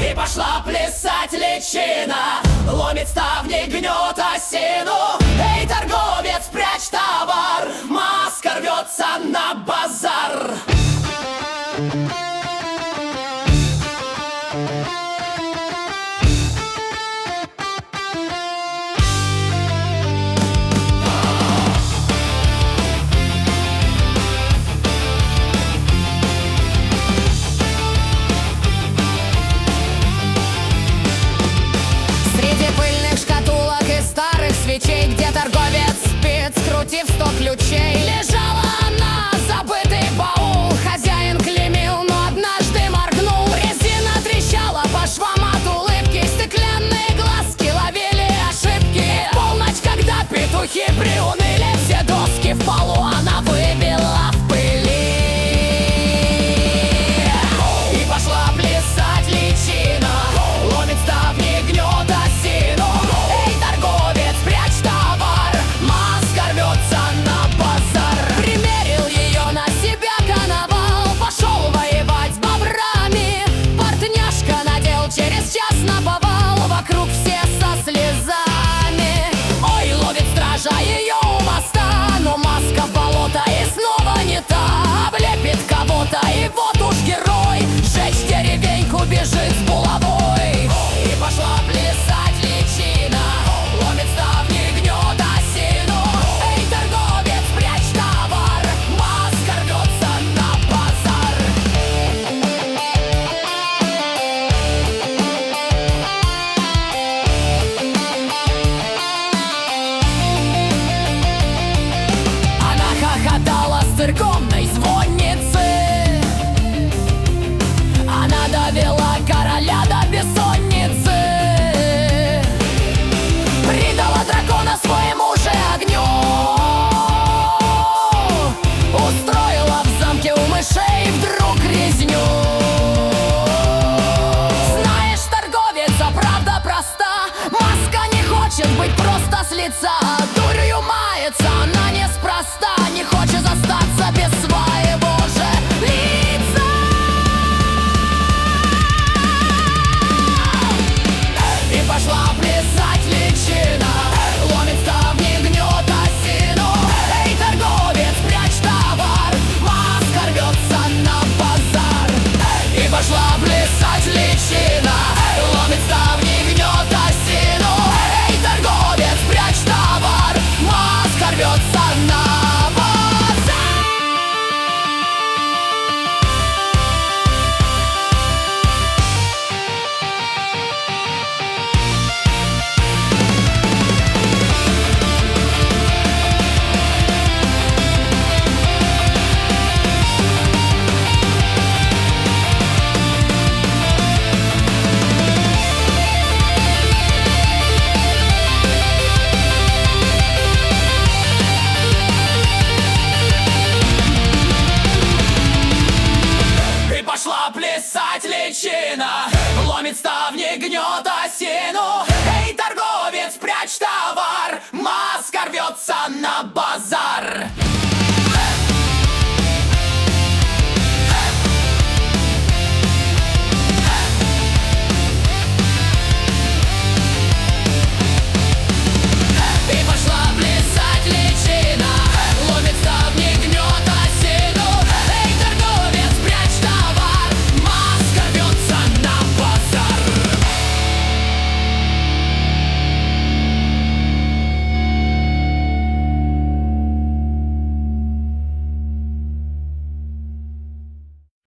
И пошла плясать личина, ломит ставни, гнет осину. Эй, торговец, прячь товар, маска рвется на базар. Где торговец спит, скрутив 100 ключей, лежала она, забытый баул. Хозяин клеймил, но однажды моргнул. Резина трещала по швам от улыбки, стеклянные глазки ловили ошибки. Полночь, когда петухи приуныли, все доски в полу она выбила в пыли. И пошла плясать личина, ломит ставни, гнет осину. Вокруг все со слезами. Ой, ловит стража ее у моста, но маска в болото и снова не та. Облепит кого-то, и вот уж герой жечь деревеньку бежит с булавой. И пошла плясать личина, ломит ставни, гнет осину. Эй, торговец, прячь товар, маска рвется на базар. Церковной звонницы она довела короля до бессонницы, предала дракона своему же огню, устроила в замке у мышей вдруг резню. Знаешь, торговец, а правда проста, маска не хочет быть просто с лица. Дурью мается она неспроста, не хочет остаться без своего же лица. И пошла плясать личина, ломит ставни, гнет осину. Эй, торговец, прячь товар, маска рвется на базар. И пошла плясать личина, ломит ставни, гнет осину. Эй, торговец, прячь товар, маска рвется на базар. Пошла плясать личина, ломит ставни, гнет осину. Эй, торговец, прячь товар, маска рвется на базар.